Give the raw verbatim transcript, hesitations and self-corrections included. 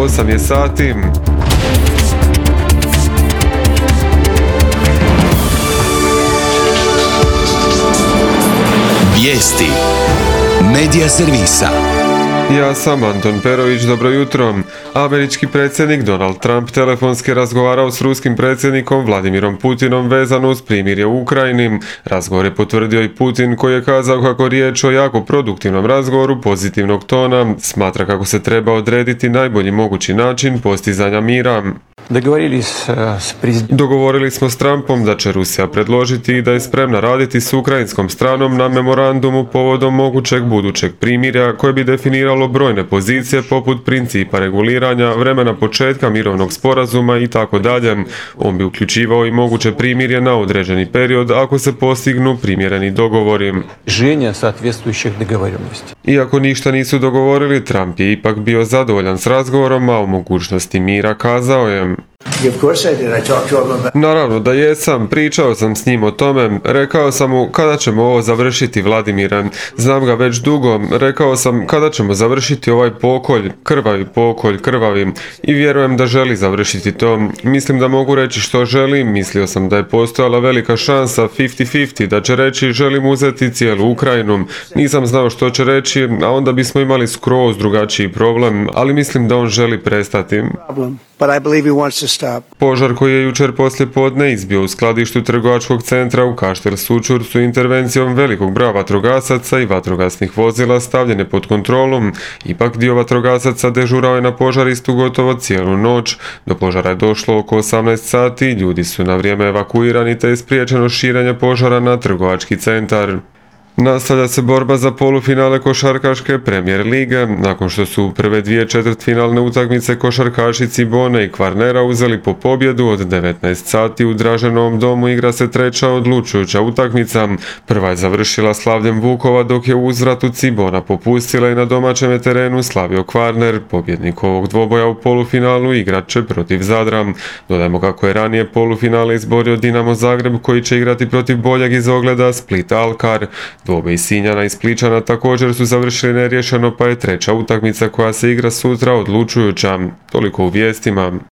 osam je sati. Vijesti Medija servisa. Ja sam Anton Perović, dobro jutro. Američki predsjednik Donald Trump telefonski razgovarao s ruskim predsjednikom Vladimirom Putinom vezano uz primirje u Ukrajini. Razgovor je potvrdio i Putin, koji je kazao kako riječ o jako produktivnom razgovoru pozitivnog tona, smatra kako se treba odrediti najbolji mogući način postizanja mira. Dogovorili smo s Trumpom da će Rusija predložiti i da je spremna raditi s ukrajinskom stranom na memorandumu povodom mogućeg budućeg primirja koje bi definiralo brojne pozicije poput principa reguliranja, vremena početka mirovnog sporazuma i tako dalje. On bi uključivao i moguće primirje na određeni period ako se postignu primjereni dogovori. Iako ništa nisu dogovorili, Trump je ipak bio zadovoljan s razgovorom, a o mogućnosti mira kazao je: Naravno da jesam, pričao sam s njim o tome, rekao sam mu kada ćemo ovo završiti, Vladimire, znam ga već dugo, rekao sam kada ćemo završiti ovaj pokolj, krvavi pokolj, krvavi, i vjerujem da želi završiti to. Mislim da mogu reći što želim, mislio sam da je postojala velika šansa pedeset pedeset da će reći želim uzeti cijelu Ukrajinu, nisam znao što će reći, a onda bismo imali skroz drugačiji problem, ali mislim da on želi prestati. Požar koji je jučer poslije podne izbio u skladištu trgovačkog centra u Kaštel Sućurcu intervencijom velikog broja vatrogasaca i vatrogasnih vozila stavljen je pod kontrolu. Ipak dio vatrogasaca dežurao je na požarištu gotovo cijelu noć. Do požara je došlo oko osamnaest sati, ljudi su na vrijeme evakuirani te je spriječeno širenje požara na trgovački centar. Nastavlja se borba za polufinale košarkaške Premier lige. Nakon što su prve dvije četvrtfinalne utakmice košarkaši Cibone i Kvarnera uzeli po pobjedu, od devetnaest sati u Draženovom domu igra se treća odlučujuća utakmica. Prva je završila slavljem Vukova, dok je u uzvratu Cibona popustila i na domaćem terenu slavio Kvarner. Pobjednik ovog dvoboja u polufinalu igrat će protiv Zadra. Dodajmo kako je ranije polufinale izborio Dinamo Zagreb, koji će igrati protiv boljeg iz ogleda Split Alkar. Dvoboj Sinjana i Splićana također su završili neriješeno, pa je treća utakmica koja se igra sutra odlučujuća. Toliko u vijestima.